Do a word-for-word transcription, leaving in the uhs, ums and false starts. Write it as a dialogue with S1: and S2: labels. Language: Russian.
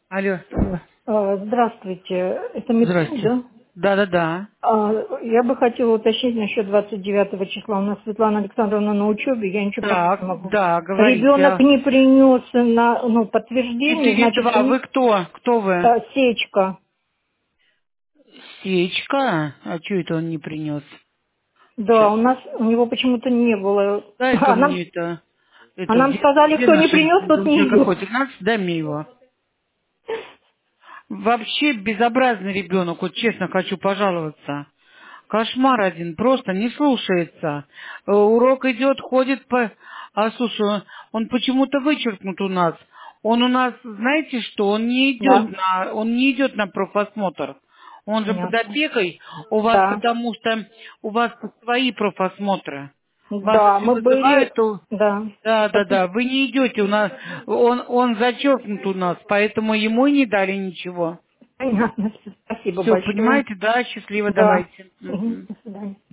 S1: Алло.
S2: А, Здравствуйте, это Михаил,
S1: Здрасте.
S2: да?
S1: Да-да-да.
S2: А, Я бы хотела уточнить насчет двадцать девятого числа. У нас Светлана Александровна на учебе, я ничего понять
S1: Так,
S2: не могу.
S1: да, говорите.
S2: Ребенок
S1: а
S2: не принес на, ну, подтверждение, значит, у
S1: четыре два,
S2: них
S1: вы кто? Кто вы?
S2: а, сечка.
S1: Сечка? А что это он не принес?
S2: Да,
S1: Сейчас.
S2: у нас у него почему-то не было.
S1: Дай-ка
S2: А нам,
S1: мне это.
S2: а
S1: Это
S2: нам
S1: где,
S2: сказали,
S1: где
S2: кто не
S1: наш
S2: принес, тот не
S1: какой
S2: идет.
S1: тринадцать? Дай мне его. Вообще безобразный ребенок, вот честно хочу пожаловаться. Кошмар один, просто не слушается. Э, Урок идет, ходит по... А слушай, он, он почему-то вычеркнут у нас. Он у нас, знаете что, он не идет
S2: Да,
S1: на, он не идет на профосмотр. Он же под
S2: понятно.
S1: опекой у вас,
S2: Да,
S1: потому что у вас свои профосмотры. Вас
S2: да,
S1: если
S2: мы были,
S1: вызывают, то
S2: да,
S1: да, да,
S2: подпис-
S1: да, вы не идете у нас, он, он зачеркнут у нас, поэтому ему и не дали ничего.
S2: понятно, спасибо
S1: Все,
S2: большое.
S1: понимаете, да, счастливо,
S2: Да,
S1: давайте.
S2: Мгм.
S1: Мгм.
S2: До свидания.